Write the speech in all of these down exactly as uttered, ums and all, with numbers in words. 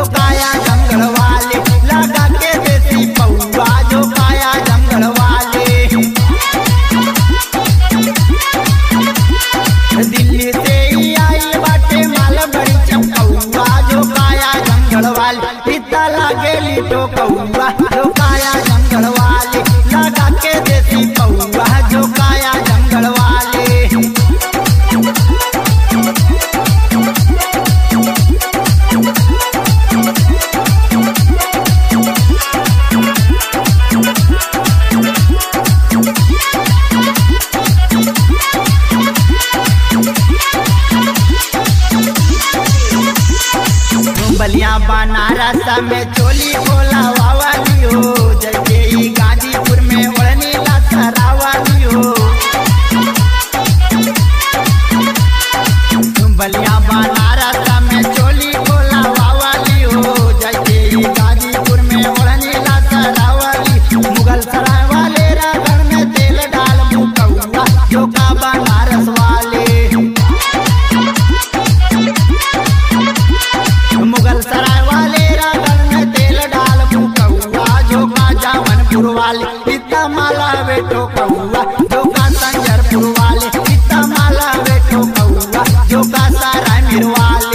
जो काया जंगल वाले लगा के देसी पौआ जो काया जंगल वाले। दिल्ली से ही आई बाटे माल बड़ी चमकौआ जो काया जंगल वाले पिता लागेली तो कौआ जो काया जंगल वाले लगा के देसी पौआ जो काया जंगल वाले। बलिया बनारस में चोली खोला वाली हो जैसे ही गाजीपुर में ओढ़नी लसरा वाली हो। बलिया बनारस में चोली खोला वाली हो जैसे ही गाजीपुर में ओढ़नी लसरा वाली। मुगल सराय वाले रागन में तेल डाल मुकौआ जो का बनारस वाले। मुगल सराय वाले रागन में तेल डाल मुकौआ जो का जावनपुर वाले पिता माला बेटो कौआ जो का संजरपुर वाले पिता माला बेटो कौआ जो का सारा मीर वाले।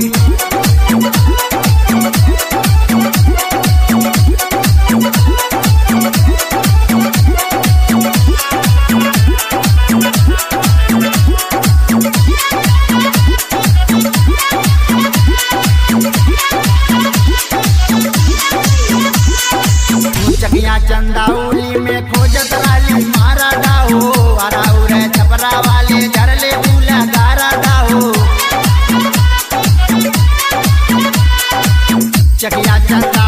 चकिया चंदाउली में खोजत लाली मारा डाहो अराउ रे छपरा वाले झरले फूला गारा डाहो। चकिया चंदा